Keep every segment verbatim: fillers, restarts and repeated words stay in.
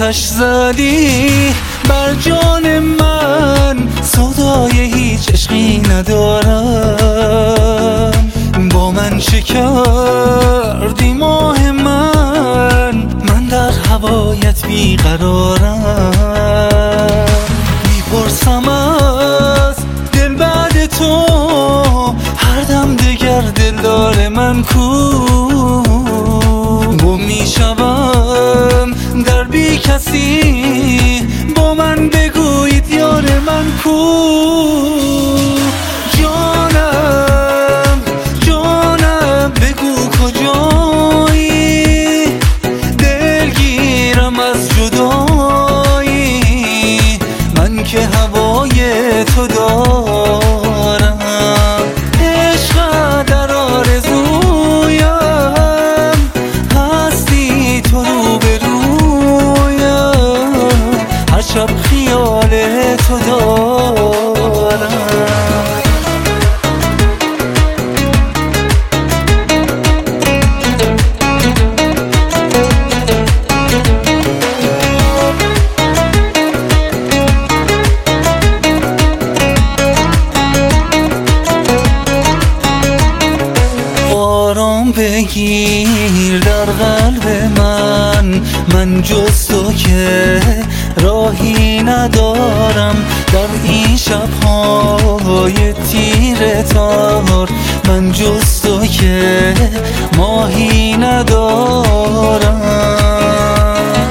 آتش زدی بر جان من، سودای هیچ عشقی ندارم. با من چه کردی ماه من، من در هوایت بیقرارم. میپرسم از دل بعد تو، هر دم دگر دلدار من کو؟ گم میشوم در بی کسی، با من بگویید یار من کو؟ جانم جانم بگو کجایی، دلگیرم از جدایی، من که هوای تو دارم. عشق در آرزویم، هستی تو روبرویم، هر شب خیال تو دارم. آرام بگیر در قلب من، من جز تو که راهی ندارم. در این شب‌های تیره تار، من جز تو که ماهی ندارم.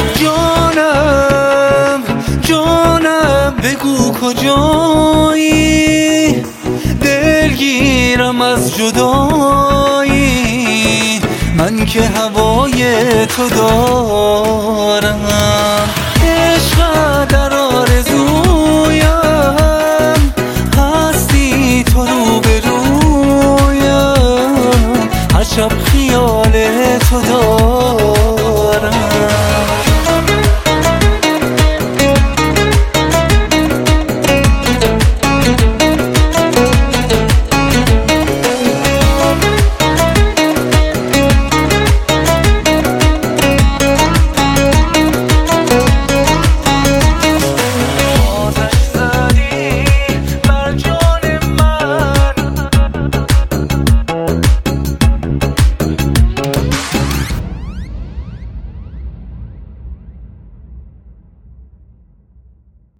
جانم جانم بگو کجایی، دلگیرم از جدایی، من که هوای تو دارم. عشق در آرزویم، هستی تو روبرویم، هر شب خیال تو دارم.